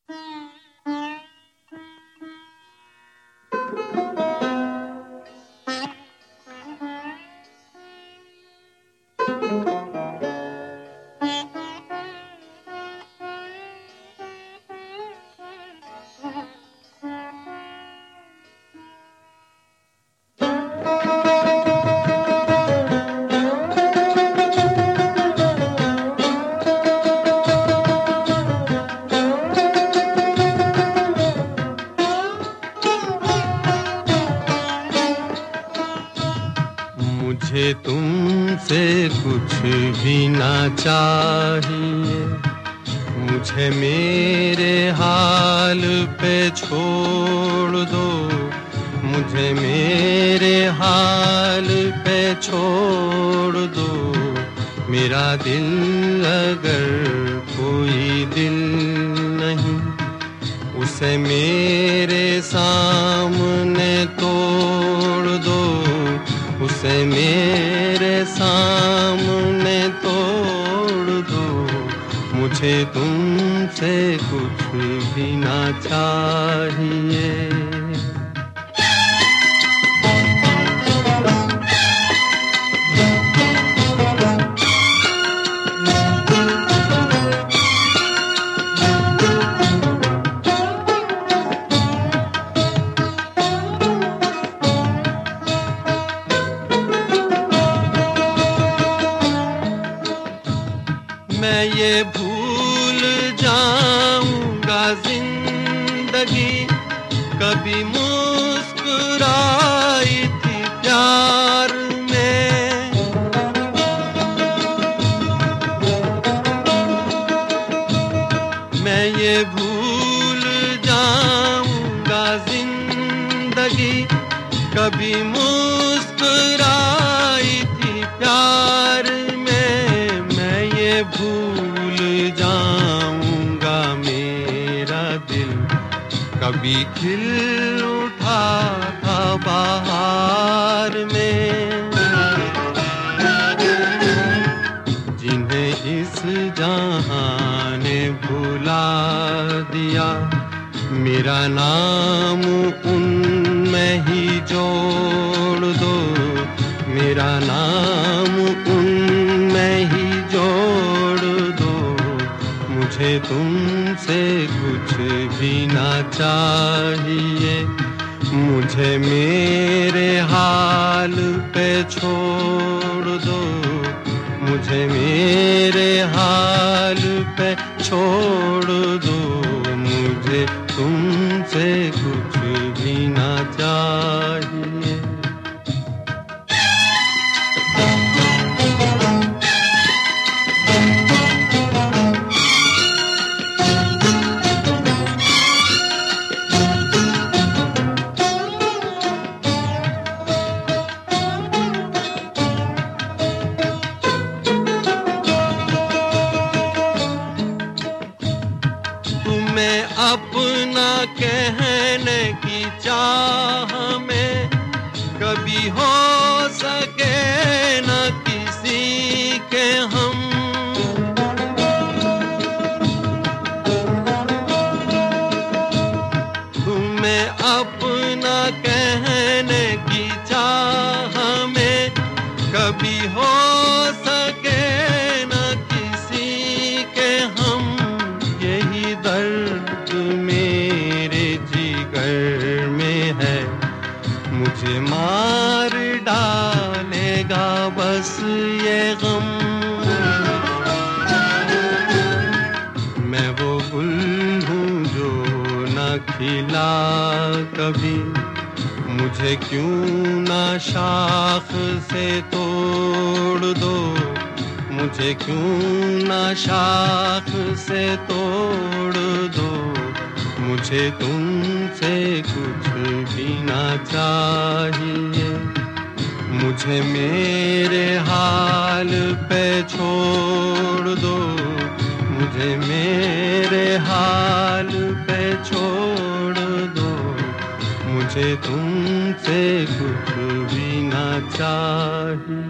मुझे तुमसे कुछ भी ना चाहिए, मुझे मेरे हाल पे छोड़ दो, मुझे मेरे हाल पे छोड़ दो। मेरा दिल अगर कोई दिल नहीं, उसे मेरे सामने तोड़ दो, उसे मेरे सामने तोड़ दो। मुझे तुमसे कुछ भी ना चाहिए। मैं ये भूल जाऊंगा जिंदगी कभी मुस्कुराई थी प्यार में। मैं ये भूल जाऊंगा जिंदगी कभी मुस्कुराई थी प्यार में। भूल जाऊंगा मेरा दिल कभी खिल उठा था बहार में। जिन्हें इस जहां ने भुला दिया, मेरा नाम उनमें ही जोड़ दो, मेरा नाम उनमें ही जोड़ दो। मुझे तुमसे कुछ भी ना चाहिए, मुझे मेरे हाल पे छोड़ दो, मुझे मेरे हाल पे छोड़ दो। मुझे तुमसे कुछ भी ना चाहिए। तुम्हें अपना कहने की चाह में कभी हो सके न किसी के हम। तुम्हें अपना कहने की चाह में कभी हो सके न किसी के हम। यही दर्द मेरे जिगर में है, मुझे मार डालेगा बस ये गम। मैं वो गुल हूँ जो न खिला कभी, मुझे क्यों ना शाख से तोड़ दो, मुझे क्यों ना शाख से तोड़ दो। मुझे तुमसे कुछ भी ना चाहिए, मुझे मेरे हाल पे छोड़ दो, मुझे मेरे हाल पे छोड़ दो। मुझे तुमसे कुछ भी ना चाहिए।